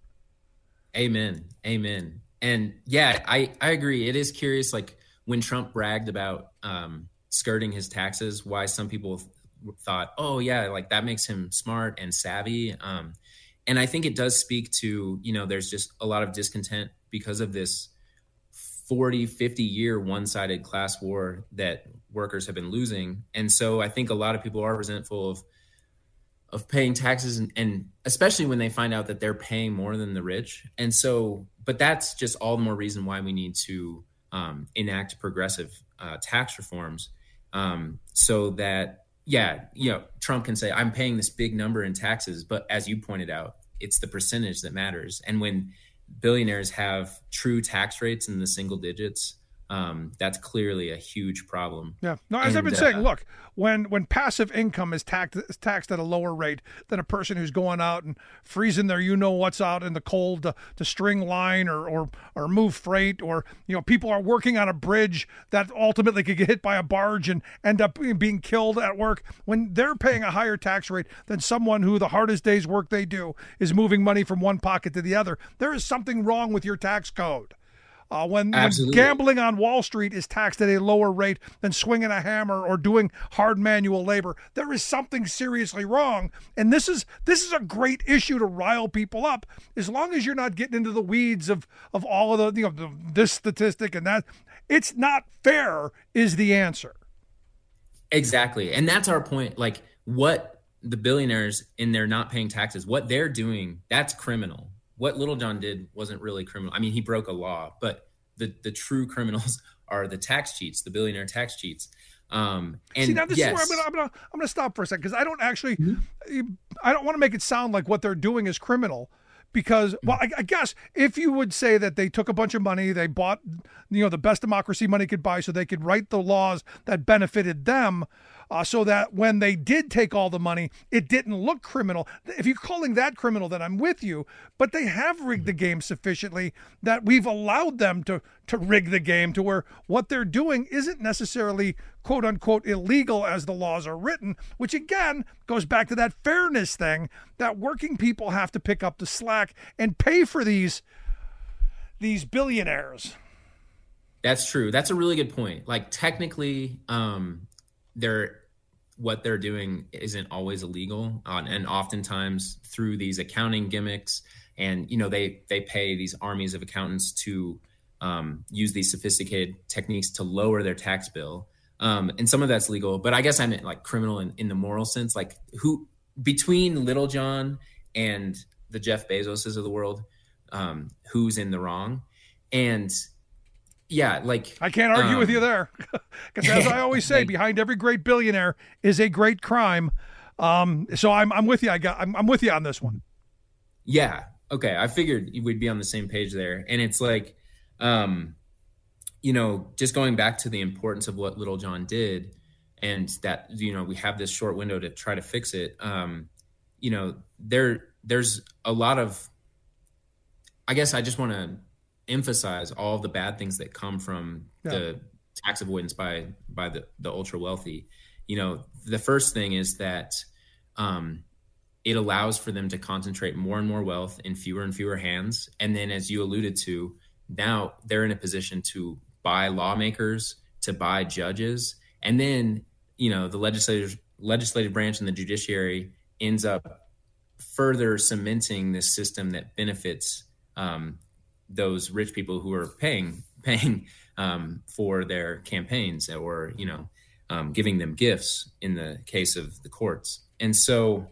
Amen. Amen. And yeah, I, I agree. It is curious, like when Trump bragged about um, skirting his taxes, why some people th- thought, oh yeah, like that makes him smart and savvy. Um, and I think it does speak to, you know, there's just a lot of discontent because of this forty, fifty year one-sided class war that workers have been losing. And so I think a lot of people are resentful of of paying taxes, and, and especially when they find out that they're paying more than the rich. And so, but that's just all the more reason why we need to um, enact progressive uh, tax reforms um, so that, yeah, you know, Trump can say, I'm paying this big number in taxes, but as you pointed out, it's the percentage that matters. And when billionaires have true tax rates in the single digits, Um, that's clearly a huge problem. Yeah. No, as and, I've been uh, saying, look, when when passive income is taxed is taxed at a lower rate than a person who's going out and freezing their you know what's out in the cold to, to string line or, or or move freight, or you know people are working on a bridge that ultimately could get hit by a barge and end up being killed at work, when they're paying a higher tax rate than someone who the hardest day's work they do is moving money from one pocket to the other, there is something wrong with your tax code. Uh, when, when gambling on Wall Street is taxed at a lower rate than swinging a hammer or doing hard manual labor, there is something seriously wrong. And this is this is a great issue to rile people up. As long as you're not getting into the weeds of of all of the, you know, the, this statistic and that, it's not fair is the answer. Exactly, and that's our point. Like what the billionaires in their not paying taxes, what they're doing, that's criminal. What Littlejohn did wasn't really criminal. I mean, he broke a law, but the, the true criminals are the tax cheats, the billionaire tax cheats. Um, and See, now this yes. is where I'm going to I'm going to stop for a second, because I don't actually, Mm-hmm. I don't want to make it sound like what they're doing is criminal. Because, well, I, I guess if you would say that they took a bunch of money, they bought, you know, the best democracy money could buy so they could write the laws that benefited them, uh, so that when they did take all the money, it didn't look criminal. If you're calling that criminal, then I'm with you. But they have rigged the game sufficiently that we've allowed them to, to rig the game to where what they're doing isn't necessarily quote unquote illegal as the laws are written, which again goes back to that fairness thing that working people have to pick up the slack and pay for these these billionaires. That's true. That's a really good point. Like technically, um, they're what they're doing isn't always illegal, uh, and oftentimes through these accounting gimmicks, and you know they they pay these armies of accountants to um, use these sophisticated techniques to lower their tax bill. Um, and some of that's legal, but I guess I meant like criminal in, in the moral sense, like who between Littlejohn and the Jeff Bezoses of the world, um, who's in the wrong. And yeah, like I can't argue um, with you there, because as I always say, like, behind every great billionaire is a great crime. Um, so I'm I'm with you. I got I'm, I'm with you on this one. Yeah. Okay. I figured we'd be on the same page there. And it's like, um, you know, just going back to the importance of what Littlejohn did, and that, you know, we have this short window to try to fix it. Um, you know, there, there's a lot of, I guess I just want to emphasize all of the bad things that come from yeah. the tax avoidance by, by the, the ultra wealthy. You know, the first thing is that, um, it allows for them to concentrate more and more wealth in fewer and fewer hands. And then, as you alluded to, now they're in a position to buy lawmakers, to buy judges, and then, you know, the legislative legislative branch and the judiciary ends up further cementing this system that benefits um, those rich people who are paying paying um, for their campaigns, or, you know, um, giving them gifts in the case of the courts. And so,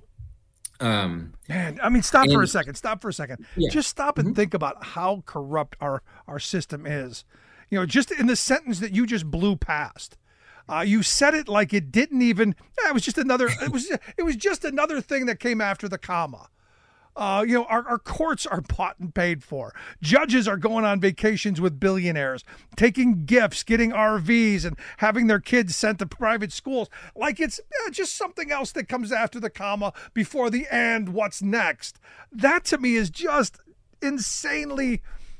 um, man, I mean, stop and, for a second. Stop for a second. Yeah. Just stop and mm-hmm. think about how corrupt our our system is. You know, just in the sentence that you just blew past, uh, you said it like it didn't even. Yeah, it was just another. It was. It was just another thing that came after the comma. Uh, you know, our, our courts are bought and paid for. Judges are going on vacations with billionaires, taking gifts, getting R Vs, and having their kids sent to private schools. Like it's eh, just something else that comes after the comma before the and what's next. That to me is just insanely.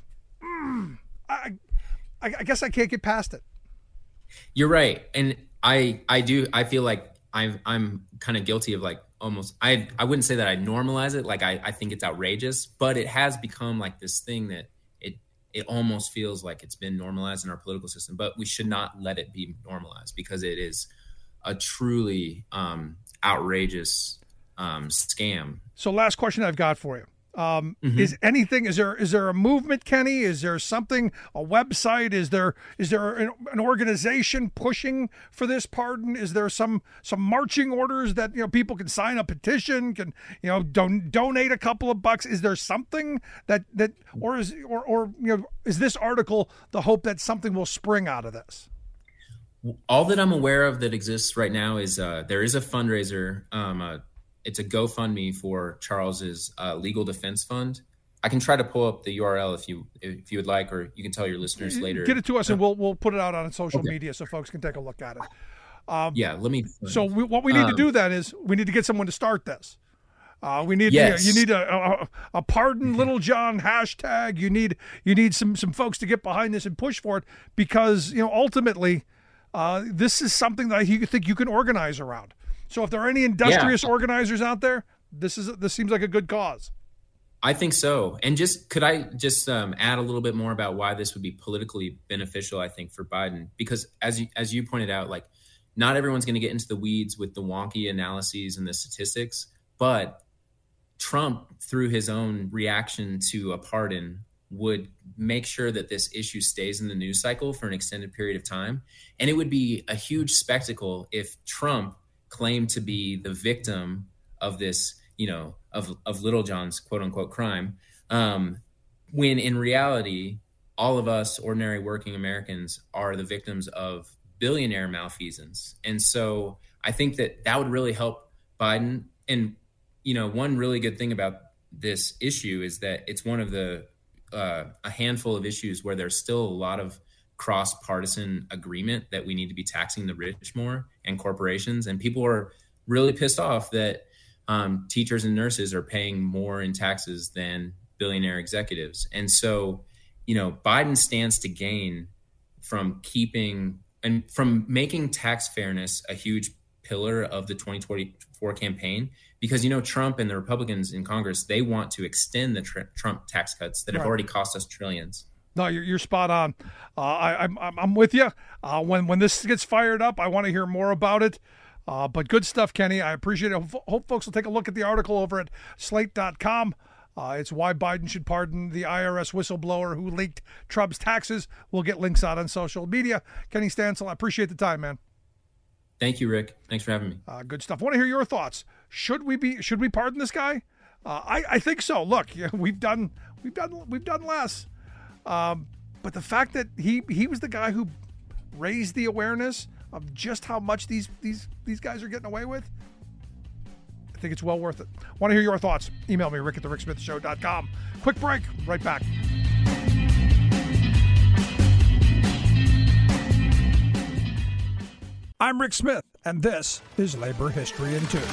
Mm, I, I, I guess I can't get past it. You're right, and I I do I feel like I'm I'm kind of guilty of like. Almost, I I wouldn't say that I normalize it. Like I, I think it's outrageous, but it has become like this thing that it it almost feels like it's been normalized in our political system. But we should not let it be normalized, because it is a truly um, outrageous um, scam. So, last question I've got for you. Um, mm-hmm. Is anything? Is there is there a movement, Kenny? Is there something? A website? Is there is there an, an organization pushing for this pardon? Is there some some marching orders that, you know, people can sign a petition? Can, you know, don- donate a couple of bucks? Is there something that that or is or or you know is this article the hope that something will spring out of this? All that I'm aware of that exists right now is uh, there is a fundraiser. Um, uh, It's a GoFundMe for Charles's uh, legal defense fund. I can try to pull up the U R L if you if you would like, or you can tell your listeners later. Get it to us, and we'll we'll put it out on social okay. media so folks can take a look at it. Um, yeah, let me. So we, what we need um, to do then is we need to get someone to start this. Uh, we need yes. you, you need a, a, a pardon Little John hashtag. You need you need some some folks to get behind this and push for it, because you know ultimately uh, this is something that you think you can organize around. So if there are any industrious yeah. organizers out there, this is this seems like a good cause. I think so. And just could I just um, add a little bit more about why this would be politically beneficial, I think, for Biden? Because as you, as you pointed out, like not everyone's going to get into the weeds with the wonky analyses and the statistics, but Trump, through his own reaction to a pardon, would make sure that this issue stays in the news cycle for an extended period of time. And it would be a huge spectacle if Trump claimed to be the victim of this, you know, of, of Little John's quote unquote crime, um, when in reality, all of us ordinary working Americans are the victims of billionaire malfeasance. And so I think that that would really help Biden. And, you know, one really good thing about this issue is that it's one of the, uh, a handful of issues where there's still a lot of cross-partisan agreement that we need to be taxing the rich more and corporations. And people are really pissed off that Um, teachers and nurses are paying more in taxes than billionaire executives. And so, you know, Biden stands to gain from keeping and from making tax fairness a huge pillar of the twenty twenty-four campaign, because, you know, Trump and the Republicans in Congress, they want to extend the tr- Trump tax cuts that have right. already cost us trillions. No, you're, you're spot on. Uh, I, I'm, I'm with you. Uh, when, when this gets fired up, I want to hear more about it. Uh, but good stuff, Kenny. I appreciate it. Hope folks will take a look at the article over at slate dot com. Uh, it's why Biden should pardon the I R S whistleblower who leaked Trump's taxes. We'll get links out on social media. Kenny Stansel, I appreciate the time, man. Thank you, Rick. Thanks for having me. Uh, good stuff. I want to hear your thoughts. Should we be? Should we pardon this guy? Uh, I, I think so. Look, yeah, we've done we've done we've done less, um, but the fact that he he was the guy who raised the awareness of just how much these these these guys are getting away with, I think it's well worth it. Want to hear your thoughts? Email me, rick at the rick smith show dot com. Quick break, right back. I'm Rick Smith, and this is Labor History in Two.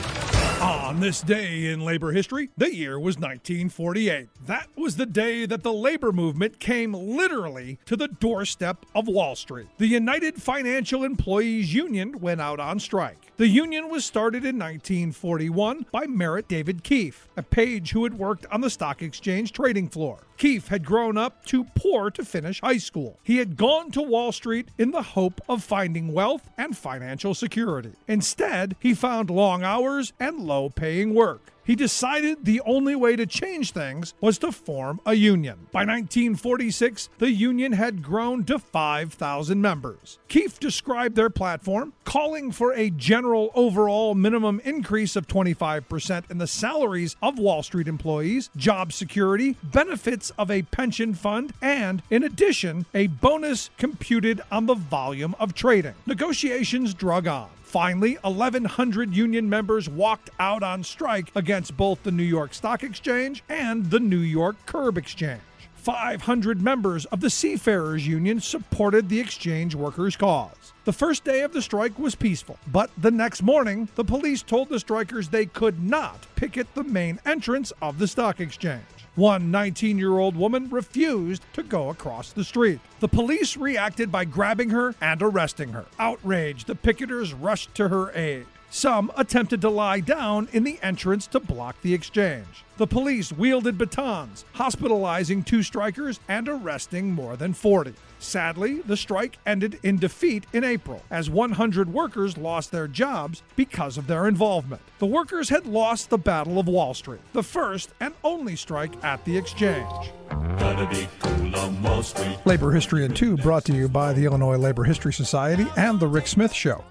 On this day in labor history, the year was nineteen forty-eight. That was the day that the labor movement came literally to the doorstep of Wall Street. The United Financial Employees Union went out on strike. The union was started in nineteen forty-one by Merritt David Keefe, a page who had worked on the stock exchange trading floor. Keefe had grown up too poor to finish high school. He had gone to Wall Street in the hope of finding wealth and financial security. Instead, he found long hours and low-paying work. He decided the only way to change things was to form a union. By nineteen forty-six, the union had grown to five thousand members. Keefe described their platform, calling for a general overall minimum increase of twenty-five percent in the salaries of Wall Street employees, job security, benefits of a pension fund, and, in addition, a bonus computed on the volume of trading. Negotiations drug on. Finally, eleven hundred union members walked out on strike against both the New York Stock Exchange and the New York Curb Exchange. five hundred members of the Seafarers Union supported the exchange workers' cause. The first day of the strike was peaceful, but the next morning, the police told the strikers they could not picket the main entrance of the stock exchange. One nineteen-year-old woman refused to go across the street. The police reacted by grabbing her and arresting her. Outraged, the picketers rushed to her aid. Some attempted to lie down in the entrance to block the exchange. The police wielded batons, hospitalizing two strikers and arresting more than forty. Sadly, the strike ended in defeat in April, as one hundred workers lost their jobs because of their involvement. The workers had lost the Battle of Wall Street, the first and only strike at the exchange. Gotta be cool on Wall Street. Labor History in Two, brought to you by the Illinois Labor History Society and The Rick Smith Show.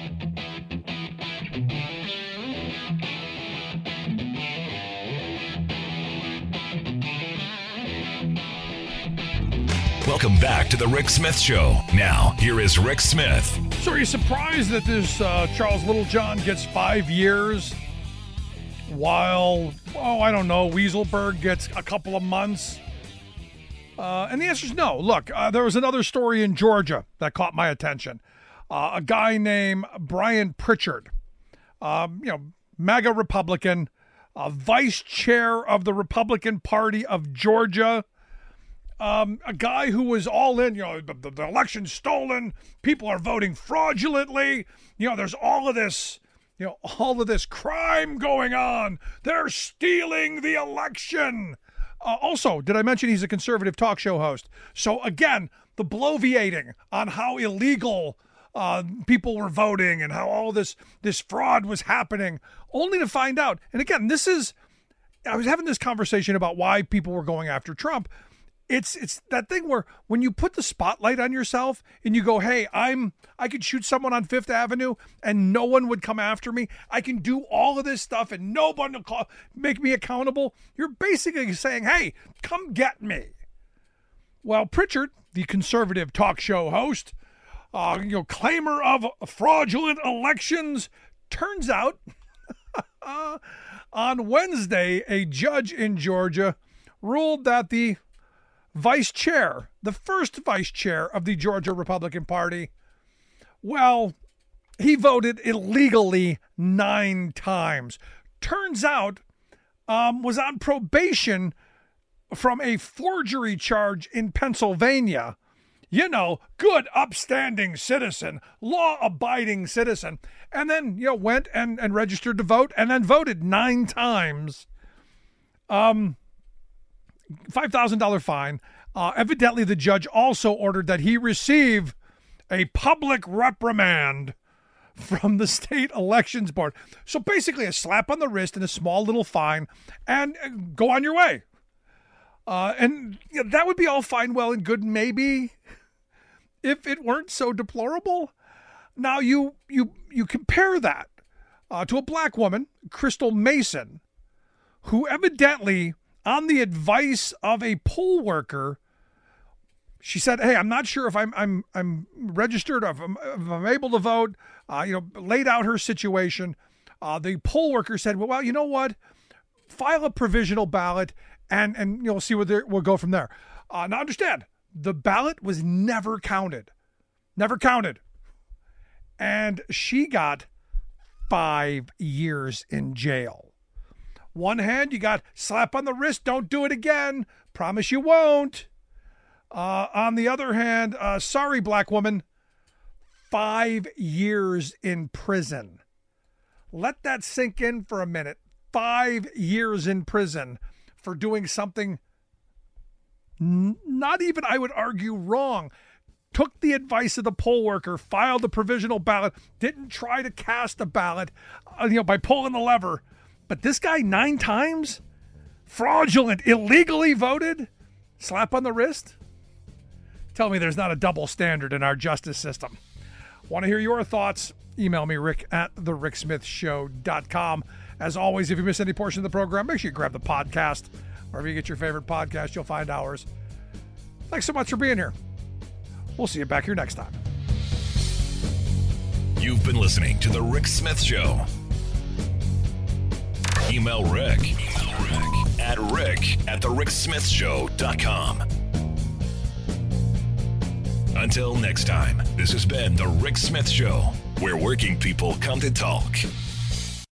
Welcome back to the Rick Smith Show. Now, here is Rick Smith. So are you surprised that this uh, Charles Littlejohn gets five years? while, oh, I don't know, Weaselberg gets a couple of months? Uh, and the answer is no. Look, uh, there was another story in Georgia that caught my attention. Uh, a guy named Brian Pritchard, um, you know, MAGA Republican, uh, vice chair of the Republican Party of Georgia, um, a guy who was all in, you know, the, the election's stolen, people are voting fraudulently, you know, there's all of this, you know, all of this crime going on. They're stealing the election. Uh, also, did I mention he's a conservative talk show host? So again, the bloviating on how illegal uh, people were voting and how all this this fraud was happening, only to find out. And again, this is, I was having this conversation about why people were going after Trump. It's it's that thing where when you put the spotlight on yourself and you go, hey, I'm I could shoot someone on Fifth Avenue and no one would come after me. I can do all of this stuff and no one will call, make me accountable. You're basically saying, hey, come get me. Well, Pritchard, the conservative talk show host, uh, you know, claimer of fraudulent elections, turns out on Wednesday, a judge in Georgia ruled that the vice chair, the first vice chair of the Georgia Republican Party, well, he voted illegally nine times. Turns out, um, was on probation from a forgery charge in Pennsylvania. You know, good, upstanding citizen, law-abiding citizen. And then, you know, went and, and registered to vote and then voted nine times. Um... five thousand dollars fine. Uh, evidently, the judge also ordered that he receive a public reprimand from the state elections board. So basically a slap on the wrist and a small little fine and uh, go on your way. Uh, and you know, that would be all fine, well, and good maybe if it weren't so deplorable. Now you you you compare that uh, to a black woman, Crystal Mason, who evidently, on the advice of a poll worker, she said, hey, I'm not sure if I'm I'm I'm registered, or if I'm, if I'm able to vote, uh, you know, laid out her situation. Uh, the poll worker said, well, well, you know what? File a provisional ballot and, and you'll see where we'll go from there. Uh, now, understand, the ballot was never counted. Never counted. And she got five years in jail. One hand, you got slap on the wrist, don't do it again, promise you won't. Uh, on the other hand, uh, sorry, black woman, five years in prison. Let that sink in for a minute. Five years in prison for doing something n- not even, I would argue, wrong. Took the advice of the poll worker, filed the provisional ballot, didn't try to cast a ballot, uh, you know, by pulling the lever. But this guy nine times, fraudulent, illegally voted, slap on the wrist. Tell me there's not a double standard in our justice system. Want to hear your thoughts? Email me, rick at the rick smith show dot com. As always, if you miss any portion of the program, make sure you grab the podcast. Wherever you get your favorite podcast, you'll find ours. Thanks so much for being here. We'll see you back here next time. You've been listening to The Rick Smith Show. Email Rick, Email Rick at rick at the rick smith show dot com. Until next time, this has been The Rick Smith Show, where working people come to talk.